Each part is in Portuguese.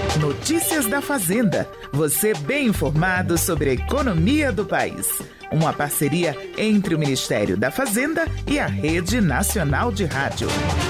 Notícias da Fazenda. Você bem informado sobre a economia do país. Uma parceria entre o Ministério da Fazenda e a Rede Nacional de Rádio.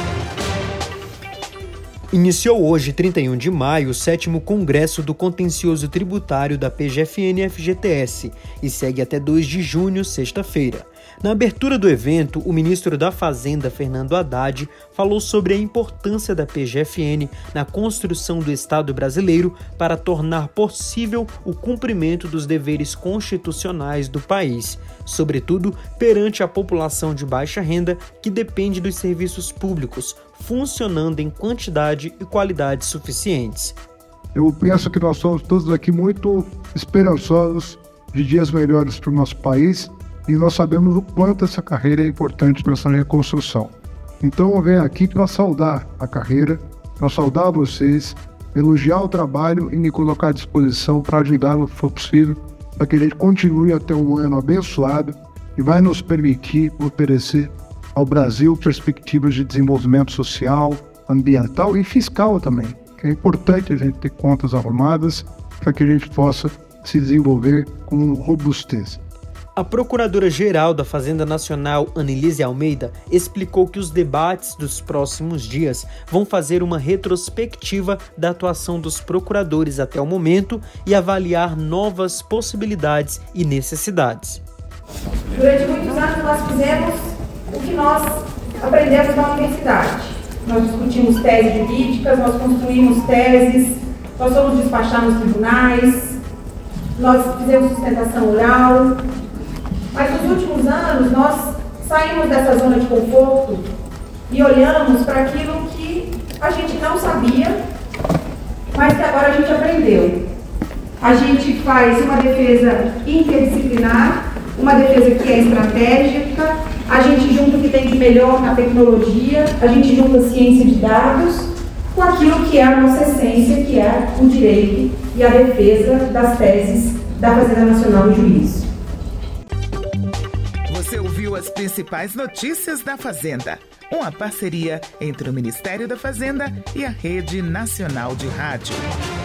Iniciou hoje, 31 de maio, o 7º Congresso do Contencioso Tributário da PGFN-FGTS e segue até 2 de junho, sexta-feira. Na abertura do evento, o ministro da Fazenda, Fernando Haddad, falou sobre a importância da PGFN na construção do Estado brasileiro para tornar possível o cumprimento dos deveres constitucionais do país, sobretudo perante a população de baixa renda que depende dos serviços públicos, funcionando em quantidade e qualidade suficientes. Eu penso que nós somos todos aqui muito esperançosos de dias melhores para o nosso país e nós sabemos o quanto essa carreira é importante para essa reconstrução. Então eu venho aqui para saudar a carreira, para saudar vocês, elogiar o trabalho e me colocar à disposição para ajudar no que for possível, para que a gente continue até um ano abençoado e vai nos permitir oferecer ao Brasil perspectivas de desenvolvimento social, ambiental e fiscal também, que é importante a gente ter contas arrumadas para que a gente possa se desenvolver com robustez. A Procuradora-Geral da Fazenda Nacional, Anelise Almeida, explicou que os debates dos próximos dias vão fazer uma retrospectiva da atuação dos procuradores até o momento e avaliar novas possibilidades e necessidades. Durante muitos anos nós fizemos o que nós aprendemos na universidade. Nós discutimos teses jurídicas, nós construímos teses, nós fomos despachar nos tribunais, nós fizemos sustentação oral. Mas nos últimos anos nós saímos dessa zona de conforto e olhamos para aquilo que a gente não sabia, mas que agora a gente aprendeu. A gente faz uma defesa interdisciplinar, uma defesa que é estratégica, a gente junta o que tem de melhor na tecnologia, a gente junta a ciência de dados com aquilo que é a nossa essência, que é o direito e a defesa das teses da Fazenda Nacional e Juízo. Você ouviu as principais notícias da Fazenda, uma parceria entre o Ministério da Fazenda e a Rede Nacional de Rádio.